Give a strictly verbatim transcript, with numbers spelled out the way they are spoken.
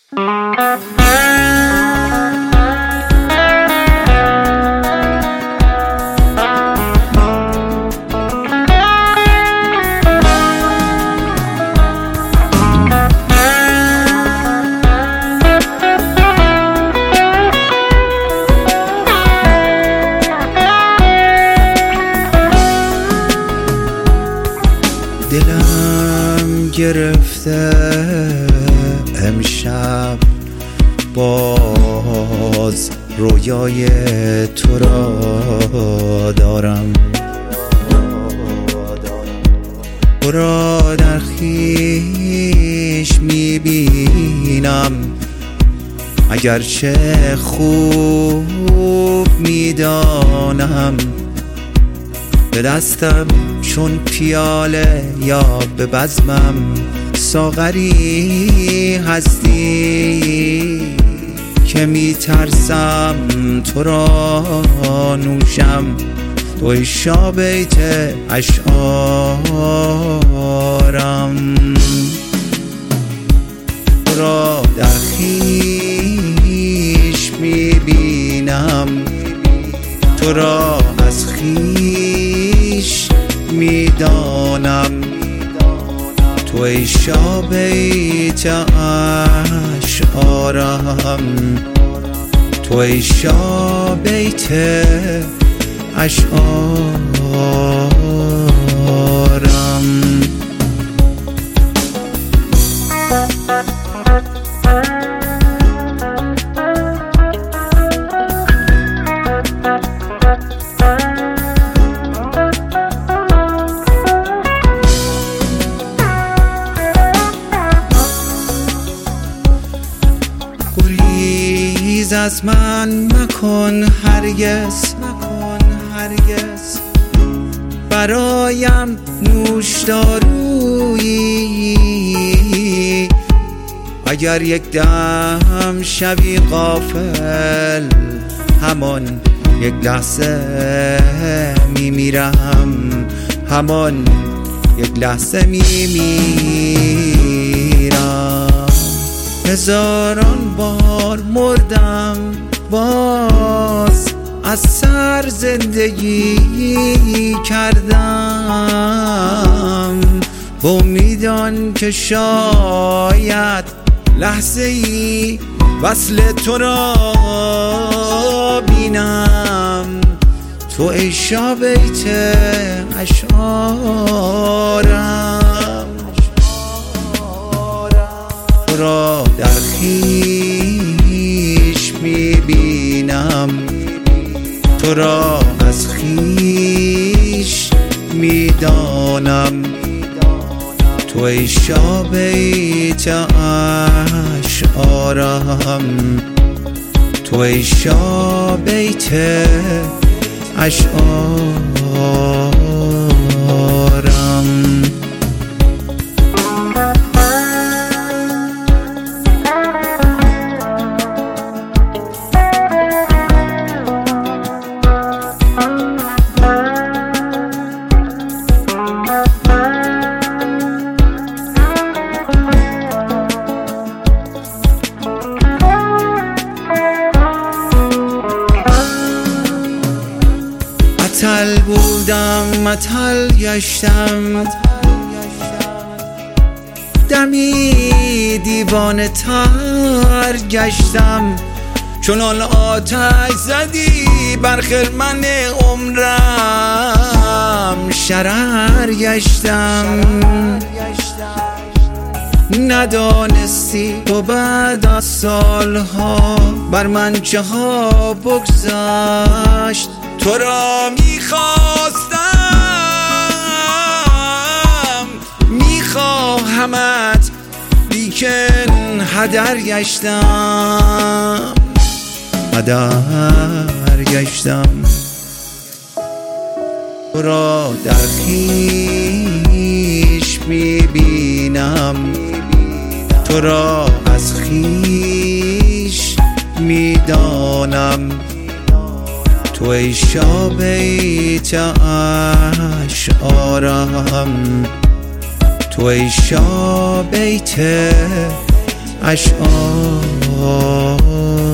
دلم گرفته امشب باز رویای تو را دارم، تو را در خویش میبینم، اگرچه خوب میدانم به دستم چون پیاله یا به بزمم ساغری هستی که میترسم تو را نوشم. توی شابیت اشعارم، تو را در خویش میبینم، تو را از خویش میدانم. توی شابیت اشعارم، توی شابیت اشعارم. گریز از من مکن هرگز، مکن هرگز، برایم نوشدارویی. اگر یک دم شوی غافل همان یک لحظه میمیرم، همان یک لحظه میمیرم. هزاران بار مردم باز از سر زندگی کردم، با امیدان که شاید لحظه ای وصل تو را بینم. تو ای شابیت اشعارم، تو را در خویش میبینم، تو را از خویش میدانم. تو ای شابیت اشعارم، تو ای شابیت اشعارم. معطل بودم معطل گشتم، دمی دیوانه تر گشتم. چنان آتش زدی بر خرمن عمرم، شرر گشتم. ندانستی تو بعد از سالها بر من چه ها بگذشت. تو را میخواستم میخواهمت، لیکن هدر گشتم، هدر گشتم. تو را در خویش میبینم، تو را از خویش میدانم. تو ای شابیت اشعارم، تو ای شابیت اشعار